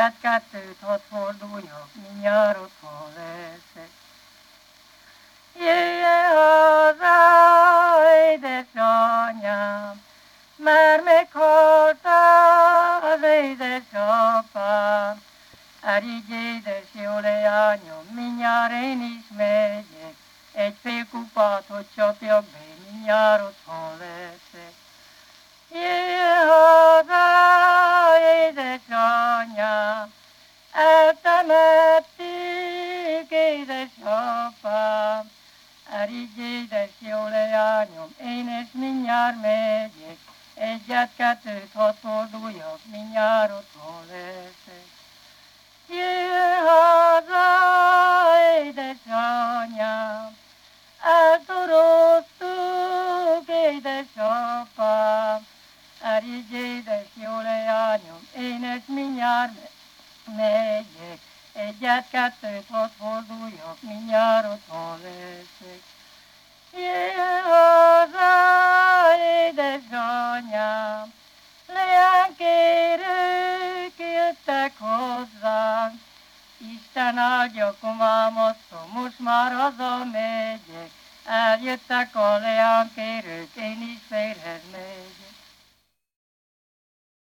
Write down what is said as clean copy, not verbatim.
Egyet-kettőt hadd forduljak, mindjárt otthon leszek. Jöjjön haza, édesanyám, mert meghalt az édesapám. Erígy édes jó leányom, mindjárt én is megyek, egy fél kupát, hogy csapjak be, mindjárt otthon leszek. Jöjjön haza, édesanyám, eltemettük édesapám. Erígy édes jó leányom, én is mindjárt megyek, egyet-kettőt hadd forduljak, mindjárt otthon leszek. Jöjjön haza, édesanyám, eltoroztuk édesapám. Erígy édes jó leányom, én is mindjárt megyek, egyet-kettőt hadd forduljak, mindjárt otthon leszek. Jöjjön haza, édesanyám, leánykérők jöttek hozzánk. Isten áldja komámasszom, most már hazamegyek, eljöttek a leánykérők, én is férhez megyek.